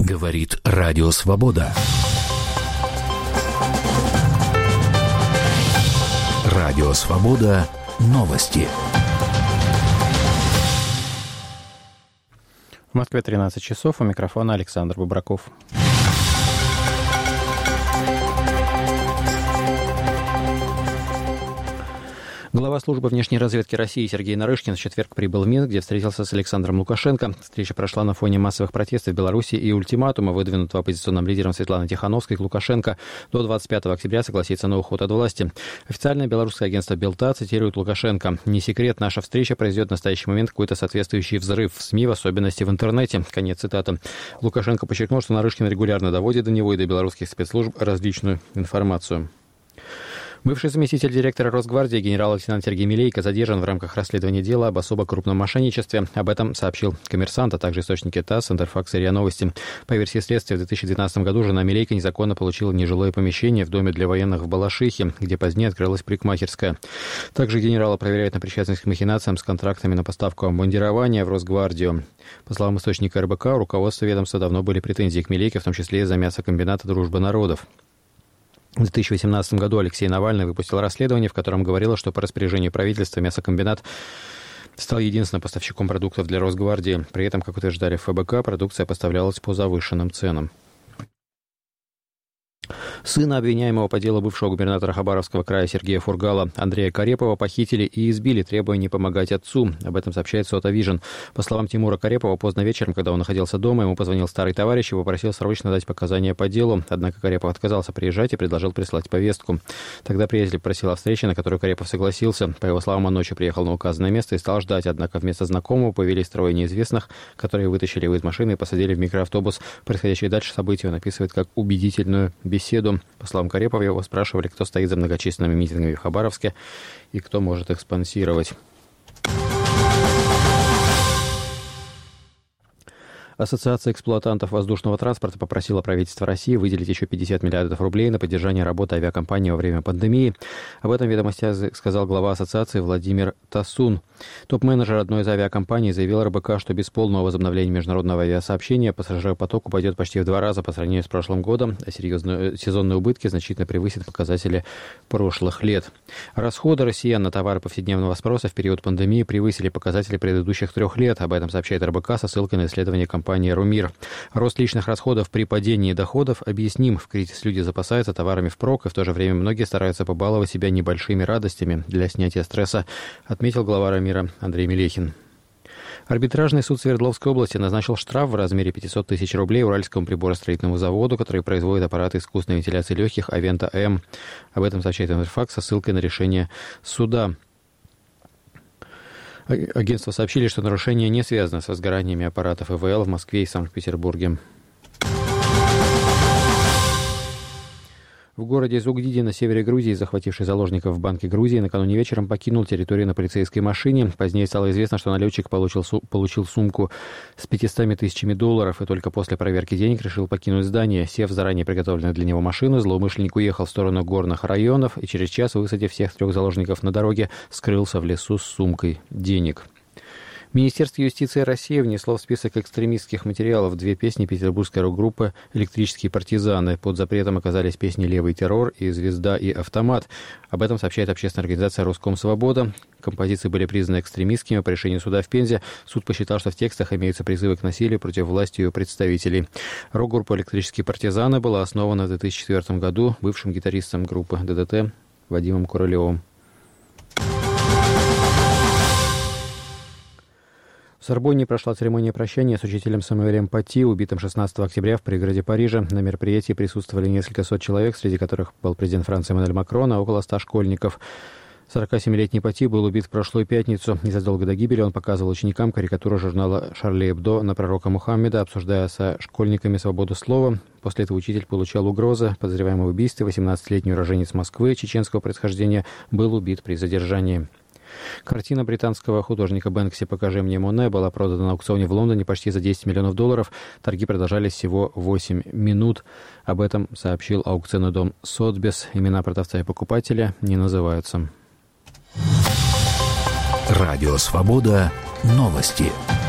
Говорит Радио Свобода. Радио Свобода. Новости. В Москве 13 часов. У микрофона Александр Бубраков. Глава службы внешней разведки России Сергей Нарышкин в четверг прибыл в Минск, где встретился с Александром Лукашенко. Встреча прошла на фоне массовых протестов в Беларуси и ультиматума, выдвинутого оппозиционным лидером Светланой Тихановской к Лукашенко до 25 октября согласиться на уход от власти. Официальное белорусское агентство Белта цитирует Лукашенко: «Не секрет, наша встреча произойдет в настоящий момент какой-то соответствующий взрыв в СМИ, в особенности в интернете». Конец цитаты. Лукашенко подчеркнул, что Нарышкин регулярно доводит до него и до белорусских спецслужб различную информацию. Бывший заместитель директора Росгвардии генерал-лейтенант Сергей Милейко задержан в рамках расследования дела об особо крупном мошенничестве. Об этом сообщил «Коммерсант», а также источники ТАСС, Интерфакс и РИА Новости. По версии следствия, в 2012 году жена Милейко незаконно получила нежилое помещение в доме для военных в Балашихе, где позднее открылась парикмахерская. Также генерала проверяют на причастность к махинациям с контрактами на поставку обмундирования в Росгвардию. По словам источника РБК, у руководства ведомства давно были претензии к Милейко, в том числе из-за мясокомбината «Дружба народов». В 2018 году Алексей Навальный выпустил расследование, в котором говорилось, что по распоряжению правительства мясокомбинат стал единственным поставщиком продуктов для Росгвардии. При этом, как утверждали в ФБК, продукция поставлялась по завышенным ценам. Сына обвиняемого по делу бывшего губернатора Хабаровского края Сергея Фургала Андрея Карепова похитили и избили, требуя не помогать отцу. Об этом сообщает Сота Вижн. По словам Тимура Карепова, поздно вечером, когда он находился дома, ему позвонил старый товарищ и попросил срочно дать показания по делу. Однако Карепов отказался приезжать и предложил прислать повестку. Тогда приятель просил о встрече, на которую Карепов согласился. По его словам, он ночью приехал на указанное место и стал ждать. Однако вместо знакомого появились трое неизвестных, которые вытащили его из машины и посадили в микроавтобус. Происходящее дальше события он описывает как убедительную беседу. По словам Карепова, его спрашивали, кто стоит за многочисленными митингами в Хабаровске и кто может их спонсировать. Ассоциация эксплуатантов воздушного транспорта попросила правительство России выделить еще 50 миллиардов рублей на поддержание работы авиакомпании во время пандемии. Об этом в «Ведомостях» сказал глава ассоциации Владимир Тасун. Топ-менеджер одной из авиакомпаний заявил РБК, что без полного возобновления международного авиасообщения пассажиропоток упадет почти в 2 раза по сравнению с прошлым годом, а сезонные убытки значительно превысят показатели прошлых лет. Расходы россиян на товары повседневного спроса в период пандемии превысили показатели предыдущих 3 лет. Об этом сообщает РБК со ссылкой на исследование компании «Румир». Рост личных расходов при падении доходов объясним. В кризис люди запасаются товарами впрок, и в то же время многие стараются побаловать себя небольшими радостями для снятия стресса, отметил глава «Румира» Андрей Мелехин. Арбитражный суд Свердловской области назначил штраф в размере 500 тысяч рублей Уральскому приборостроительному заводу, который производит аппараты искусственной вентиляции легких «Авента М». Об этом сообщает Интерфакс со ссылкой на решение суда. Агентство сообщили, что нарушение не связано с возгораниями аппаратов ИВЛ в Москве и Санкт-Петербурге. В городе Зугдиди на севере Грузии, захвативший заложников в Банке Грузии, накануне вечером покинул территорию на полицейской машине. Позднее стало известно, что налетчик получил сумку с 500 тысячами долларов и только после проверки денег решил покинуть здание. Сев в заранее приготовленную для него машину, злоумышленник уехал в сторону горных районов и через час, высадив всех 3 заложников на дороге, скрылся в лесу с сумкой денег. Министерство юстиции России внесло в список экстремистских материалов 2 песни петербургской рок-группы «Электрические партизаны». Под запретом оказались песни «Левый террор» и «Звезда» и «Автомат». Об этом сообщает общественная организация «Роскомсвобода». Композиции были признаны экстремистскими по решению суда в Пензе. Суд посчитал, что в текстах имеются призывы к насилию против власти и ее представителей. Рок-группа «Электрические партизаны» была основана в 2004 году бывшим гитаристом группы ДДТ Вадимом Куралевым. В Сорбонне прошла церемония прощания с учителем Самуэлем Пати, убитым 16 октября в пригороде Парижа. На мероприятии присутствовали несколько сот человек, среди которых был президент Франции Эммануэль Макрон, а около 100 школьников. 47-летний Пати был убит в прошлую пятницу. Незадолго до гибели он показывал ученикам карикатуру журнала «Шарли Эбдо» на пророка Мухаммеда, обсуждая со школьниками свободу слова. После этого учитель получал угрозы. Подозреваемый в убийстве 18-летний уроженец Москвы чеченского происхождения был убит при задержании. Картина британского художника Бэнкси «Покажи мне Моне» была продана на аукционе в Лондоне почти за 10 миллионов долларов. Торги продолжались всего 8 минут. Об этом сообщил аукционный дом Сотбис. Имена продавца и покупателя не называются. Радио «Свобода». Новости.